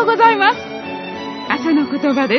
ようございます。朝の言葉です。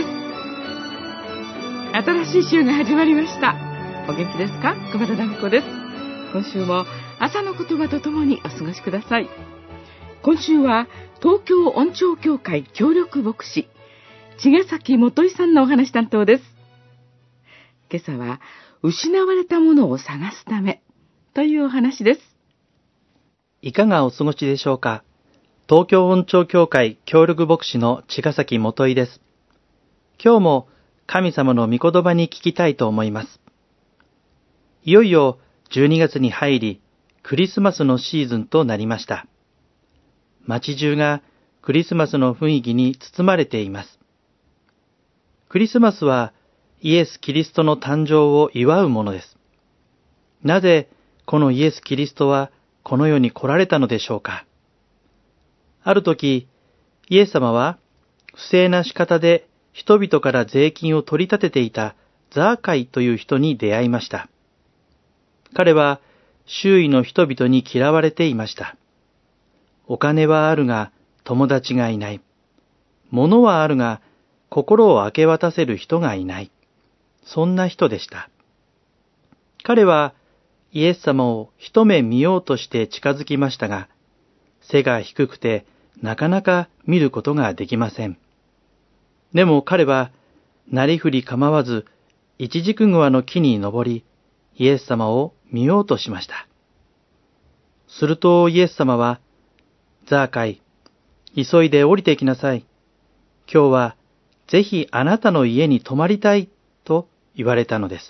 新しい週が始まりました。お元気ですか？熊田奈美子です。今週も朝の言葉とともにお過ごしください。今週は東京音聴協会協力牧師茅ヶ崎元井さんのお話担当です。今朝は失われたものを探すためというお話です。 いかがお過ごしでしょうか。東京音聴協会協力牧師の茅ヶ崎元井です。今日も神様の御言葉に聞きたいと思います。いよいよ12月に入り、クリスマスのシーズンとなりました。街中がクリスマスの雰囲気に包まれています。クリスマスはイエス・キリストの誕生を祝うものです。なぜこのイエス・キリストはこの世に来られたのでしょうか。ある時、イエス様は不正な仕方で人々から税金を取り立てていたザーカイという人に出会いました。彼は周囲の人々に嫌われていました。お金はあるが友達がいない。物はあるが心を明け渡せる人がいない。そんな人でした。彼はイエス様を一目見ようとして近づきましたが、背が低くてなかなか見ることができません。でも彼はなりふり構わずイチジクグアの木に登り、イエス様を見ようとしました。するとイエス様は、ザーカイ、急いで降りてきなさい。今日はぜひあなたの家に泊まりたいと言われたのです。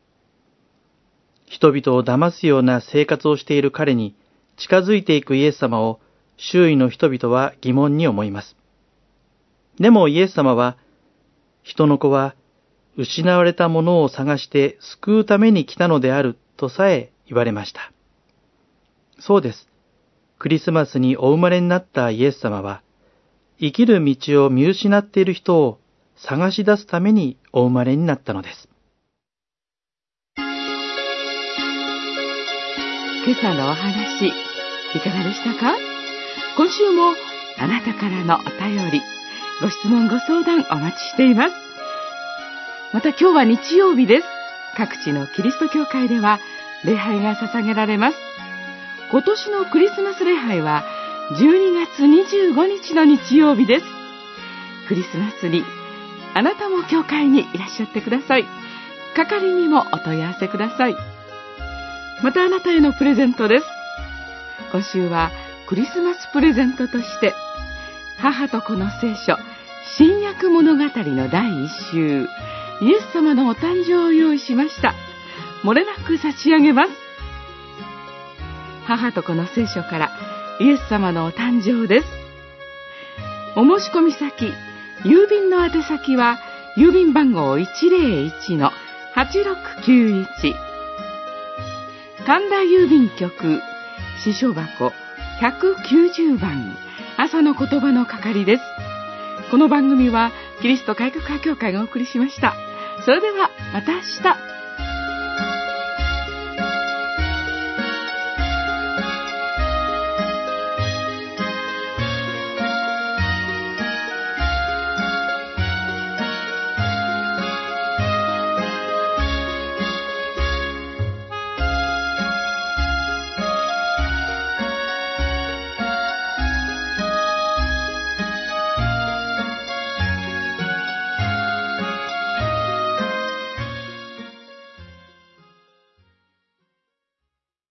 人々を騙すような生活をしている彼に近づいていくイエス様を周囲の人々は疑問に思います。でもイエス様は、人の子は失われたものを探して救うために来たのであるとさえ言われました。そうです。クリスマスにお生まれになったイエス様は、生きる道を見失っている人を探し出すためにお生まれになったのです。 今朝のお話、いかがでしたか？今週もあなたからのお便り、ご質問ご相談お待ちしています。また今日は日曜日です。各地のキリスト教会では礼拝が捧げられます。今年のクリスマス礼拝は12月25日の日曜日です。クリスマスにあなたも教会にいらっしゃってください。係にもお問い合わせください。またあなたへのプレゼントです。今週はクリスマスプレゼントとして母と子の聖書新約物語の第1週イエス様のお誕生を用意しました。漏れなく差し上げます。母と子の聖書からイエス様のお誕生です。お申し込み先、郵便の宛先は郵便番号 101-8691 神田郵便局支所箱190番朝の言葉の係です。この番組はキリスト改革派協会がお送りしました。それではまた明日。